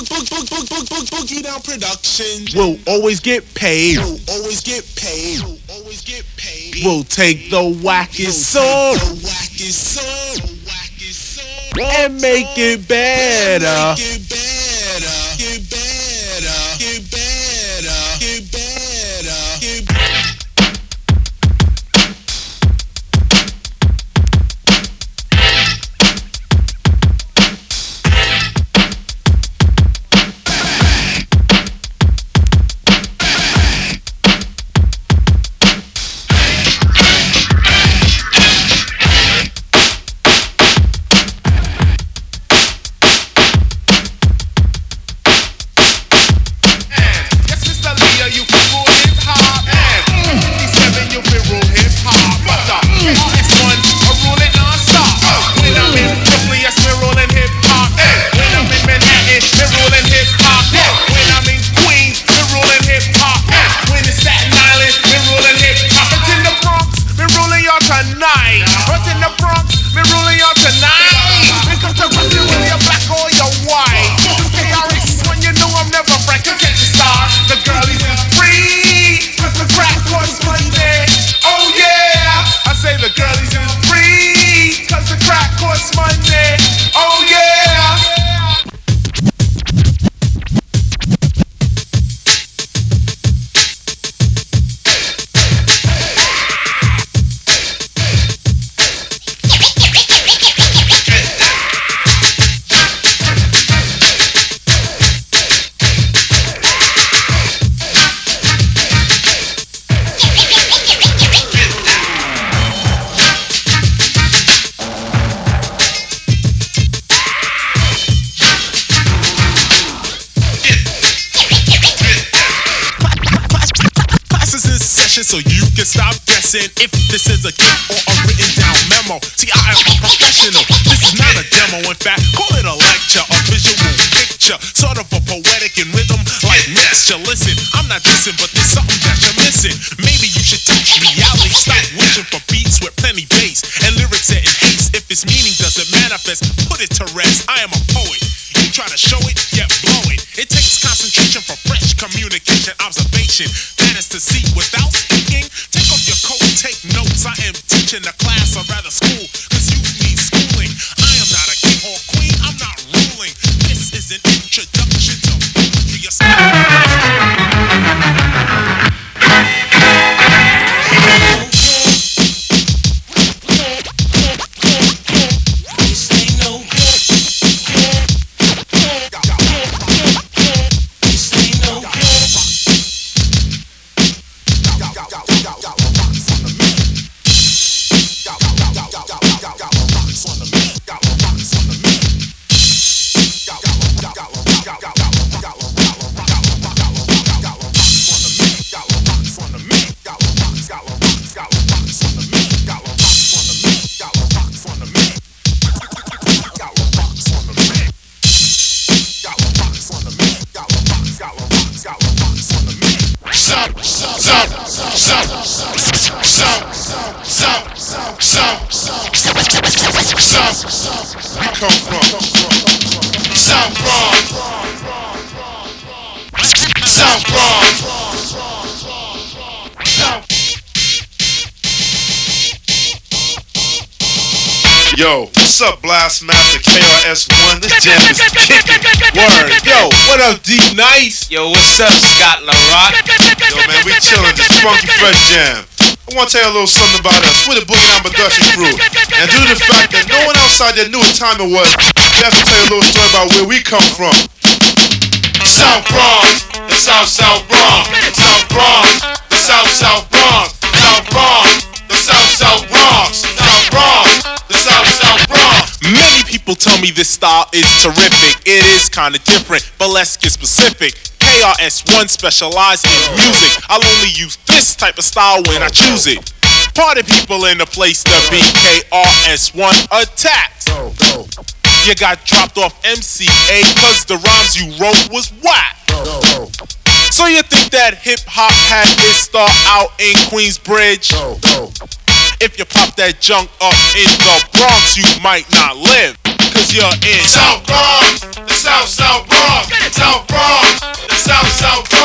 Boogie Down Productions will always get paid. will always get paid. Will always get paid. We'll take the wackest song and make it better. Get better. Get better. Get better. Get better. Get better. So you can stop guessing if this is a gift or a written down memo. See, I am a professional. This is not a demo. In fact, call it a lecture, a visual picture, sort of a poetic in rhythm like mixture. Listen, I'm not dissing, but there's something that you're missing. Maybe you should teach reality. Stop wishing for beats with plenty bass and lyrics set in haste. If its meaning doesn't manifest, put it to rest. I am a poet. You try to show it, yet blow it. It takes concentration for fresh communication, observation. That is to see without speaking. Take off your coat, take notes. I am teaching a class, or rather school, cause you need schooling. I am not a king or queen, I'm not ruling. This is an introduction to poetry. We come from South Bronx. South Bronx. Yo, what's up, Blast Master KRS-One? This jam is kicking. Word. Yo, what up, D Nice? Yo, what's up, Scott LaRock? Yo, man, we chillin'. This funky fresh jam. I want to tell you a little something about us. We're the Boogie Down Production crew. And due to the fact that no one outside there knew what time it was, we have to tell you a little story about where we come from. South Bronx, the South Bronx. South Bronx, the South Bronx. South Bronx, the South Bronx. South Bronx, the South Bronx. Many people tell me this style is terrific. It is kinda different, but let's get specific. KRS-One specializes in music. I'll only use this type of style when I choose it. Party people in the place to be. KRS-One attacks. You got dropped off MCA cause the rhymes you wrote was whack. So you think that hip-hop had its start out in Queensbridge? If you pop that junk up in the Bronx, you might not live, cause you're in South Bronx, the South Bronx. South.